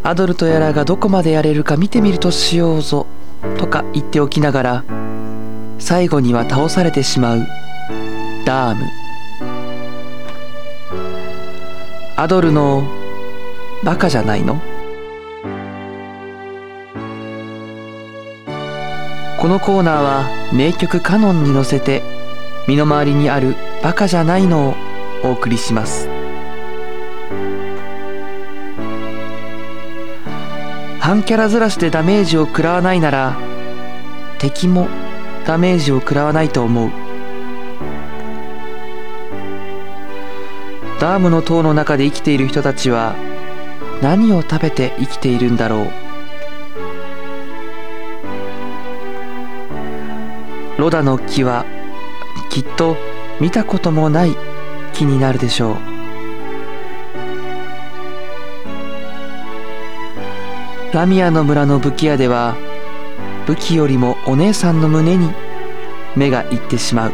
アドルトやらがどこまでやれるか見てみるとしようぞとか言っておきながら、最後には倒されてしまうダーム。アドルのバカじゃないの？このコーナーは名曲カノンに乗せて身の回りにあるバカじゃないのをお送りします。半キャラずらしでダメージを食らわないなら敵もダメージを食らわないと思う。ダームの塔の中で生きている人たちは何を食べて生きているんだろう。ロダの木はきっと見たこともない木になるでしょう。ラミアの村の武器屋では武器よりもお姉さんの胸に目がいってしまう。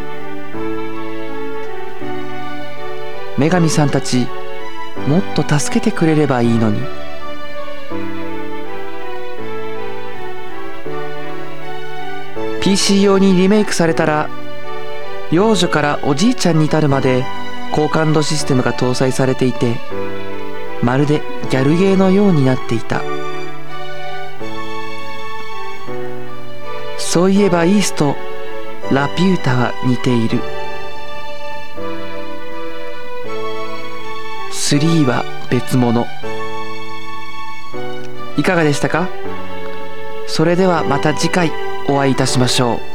女神さんたちもっと助けてくれればいいのに。PC 用にリメイクされたら幼女からおじいちゃんに至るまで高感度システムが搭載されていて、まるでギャルゲーのようになっていた。そういえばイースとラピュータは似ている。3は別物。いかがでしたか？それではまた次回お会いいたしましょう。